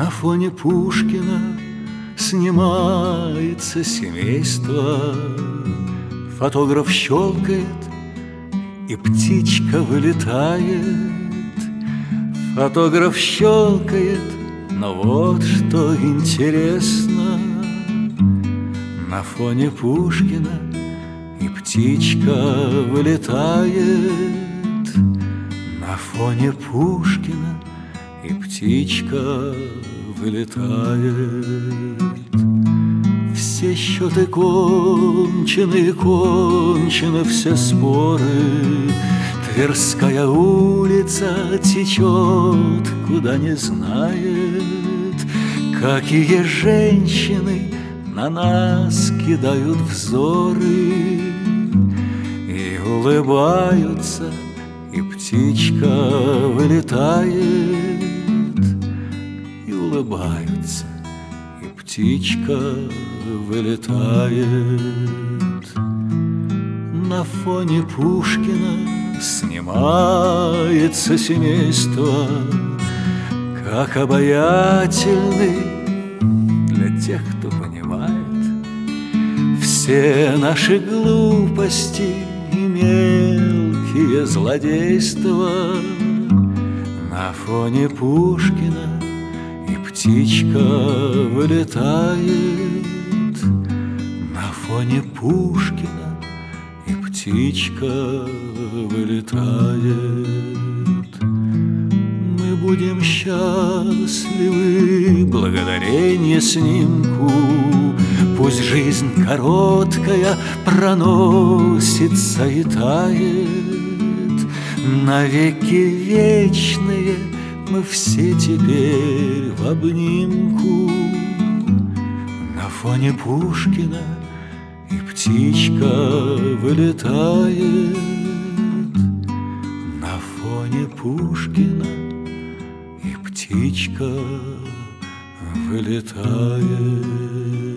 На фоне Пушкина снимается семейство. Фотограф щелкает, и птичка вылетает. Фотограф щелкает, но вот что интересно: на фоне Пушкина и птичка вылетает. На фоне Пушкина и птичка вылетает. Все счеты кончены, кончены все споры. Тверская улица течет, куда не знает. Какие женщины на нас кидают взоры и улыбаются, и птичка вылетает. И улыбаются, и птичка вылетает. На фоне Пушкина снимается семейство. Как обаятельны для тех, кто понимает все наши глупости и мелкие злодейства. На фоне Пушкина и птичка вылетает. На фоне Пушкина и птичка вылетает. Мы будем счастливы благодарение снимку. Пусть жизнь короткая проносится и тает. Навеки вечные мы все теперь в обнимку. На фоне Пушкина и птичка вылетает. На фоне Пушкина и птичка вылетает.